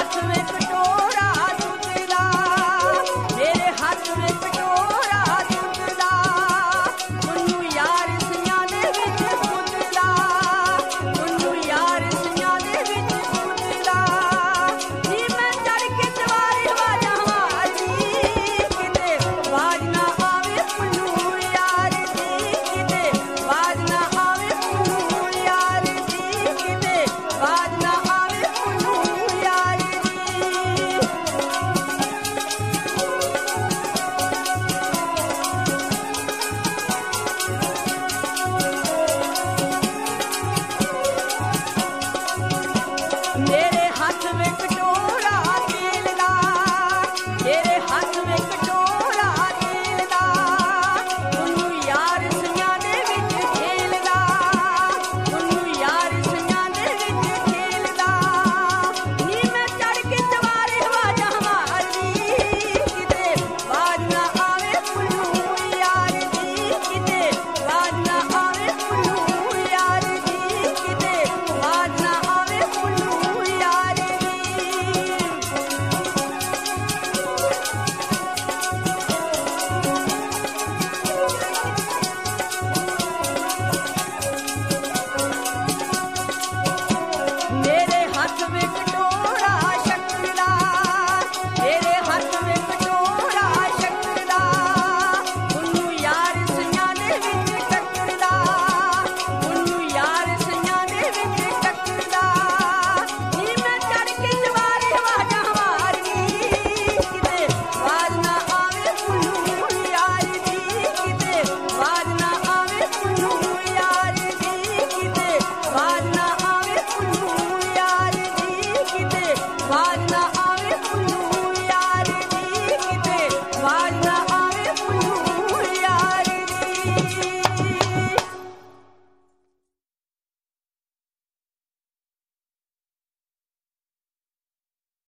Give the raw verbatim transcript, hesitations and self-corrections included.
ਹੱਥ ਵਿੱਚ ਕਟੋਰਾ ਦੁੱਧ ਦਾ, ਮੇਰੇ ਹੱਥ ਵਿੱਚ ਕਟੋਰਾ ਦੁੱਧ ਦਾ, ਉਹਨੂੰ ਯਾਰ ਸਿੰਘਾਂ ਦੇ ਵਿੱਚ ਪੁੱਜਦਾ, ਉਹਨੂੰ ਯਾਰ ਸਿੰਘਾਂ ਦੇ ਵਿੱਚ ਪੁੱਜਦਾ। ਨੀ ਮੈਂ ਚੜ ਕੇ ਸਵਾਰੀ ਵਾਜਾਂ ਮਾਰਦੀ, ਕਿਤੇ ਆਵਾਜ਼ ਨਾ ਆਵੇ ਪੁੰਨੂੰ ਯਾਰ ਦੀ, ਕਿਤੇ ਆਵਾਜ਼ ਨਾ ਆਵੇ ਪੁੰਨੂੰ ਯਾਰ ਦੀ, ਕਿਤੇ ਆਵਾਜ਼ ਨਾ ਆਵੇ ਪੁੰਨੂੰ ਯਾਰ ਦੀ। ਮੇਰੇ ਹੱਥ ਵਿੱਚ ਕਟੋਰਾ ਤੇਲ ਦਾ, ਮੇਰੇ ਹੱਥ ਵਿੱਚ ਕਟੋਰਾ ਤੇਲ ਦਾ, ਉਹਨੂੰ ਯਾਰ ਸਿੰਘਾਂ ਦੇ ਵਿੱਚ ਖੇਲਦਾ, ਉਹਨੂੰ ਯਾਰ ਸਿੰਘਾਂ ਦੇ ਵਿੱਚ ਖੇਲਦਾ। ਨੀ ਮੈਂ ਚੜ ਕੇ ਸਵਾਰੀ ਆਵਾਜ਼ਾਂ ਮਾਰਦੀ, ਕਿਤੇ ਆਵਾਜ਼ ਨਾ ਆਵੇ ਪੁੰਨੂੰ ਯਾਰ ਦੀ, ਕਿਤੇ ਆਵਾਜ਼ ਨਾ ਆਵੇ ਪੁੰਨੂੰ ਯਾਰ ਦੀ, ਕਿਤੇ ਆਵਾਜ਼ ਨਾ ਆਵੇ ਪੁੰਨੂੰ ਯਾਰ ਦੀ। ਮੇਰੇ ਹੱਥ ਵਿੱਚ ਕਟੋਰਾ ਸ਼ੱਕਰ ਦਾ, ਮੇਰੇ ਹੱਥ ਵਿੱਚ ਕਟੋਰਾ ਸ਼ੱਕਰ ਦਾ, ਉਹਨੂੰ ਯਾਰ ਸਿੰਘਾਂ ਦੇ ਵਿੱਚ ਟੱਕਰਦਾ, ਉਹਨੂੰ ਯਾਰ ਸਿੰਘਾਂ ਦੇ ਵਿੱਚ ਟੱਕਰਦਾ। ਨੀ ਮੈਂ ਚੜ ਕੇ ਸਵਾਰੀ ਆਵਾਜ਼ਾਂ ਮਾਰਦੀ, ਕਿਤੇ ਆਵਾਜ਼ ਨਾ ਆਵੇ ਪੁੰਨੂੰ ਯਾਰ ਦੀ, ਕਿਤੇ ਆਵਾਜ਼ ਨਾ ਆਵੇ ਪੁੰਨੂੰ ਯਾਰ ਦੀ, ਕਿਤੇ ਆਵਾਜ਼ ਨਾ ਆਵੇ ਪੁੰਨੂੰ ਯਾਰ ਦੀ, ਕਿਤੇ ਆਵਾਜ਼ ਨਾ